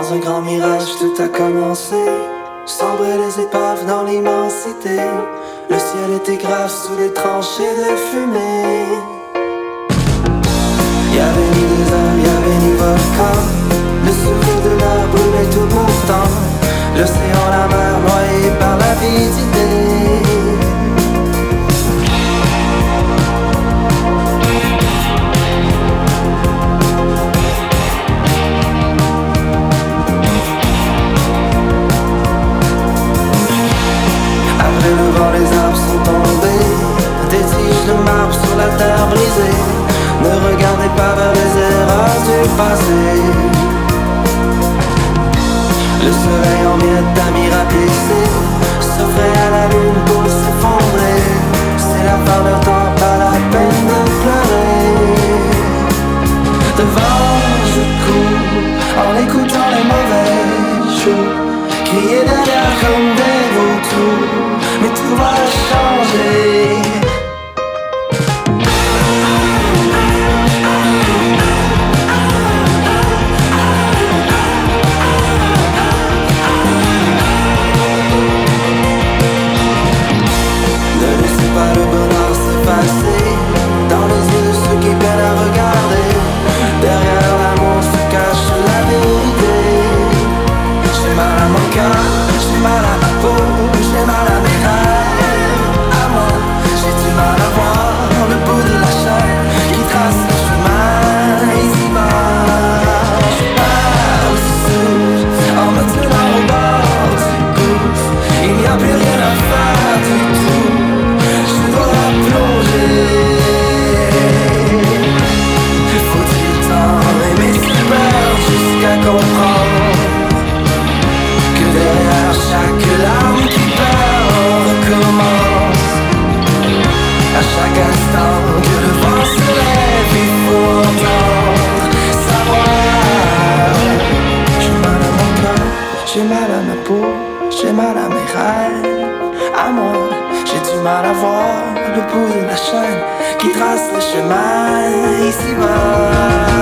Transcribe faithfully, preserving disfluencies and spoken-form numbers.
Dans un grand mirage tout a commencé. Sombrer les épaves dans l'immensité. Le ciel était grave sous les tranchées de fumée. Y'avait ni désert, y'avait ni volcan. Le souffle de l'air brûlait tout pourtant. L'océan, la mer noyée par l'avidité. Après le vent, les arbres sont tombés. Des tiges de marbre sur la terre brisée. Ne regardez pas vers les erreurs du passé. Le soleil en miettes d'amis rapiécés s'offrait à la lune pour s'effondrer. C'est la fin d'un temps, pas la peine de pleurer. Devant je cours en écoutant les mauvais jours. Crier derrière comme des vautours. Mais tout va changer. Dans les yeux de ceux qui peinent à regarder. Derrière l'amour se cache la vérité. J'ai mal à mon cœur, j'ai mal à ma peau, j'ai mal à mes rêves. À moi, j'ai du mal à voir le bout de la chaîne qui trace le chemin ici-bas. Je parle sous en me tenant au bord du gouffre. Il n'y a plus rien à faire du tout. Je dois plonger. Faut-il tant aimer se perdre jusqu'à comprendre que derrière chaque larme qui perd on recommence. À chaque instant que le vent se lève il faut entendre savoir. J'ai mal à mon cœur, j'ai mal à ma peau, j'ai mal à mes rêves. À moi, j'ai du mal à voir le bout de la chaîne qui trace le chemin ici-bas.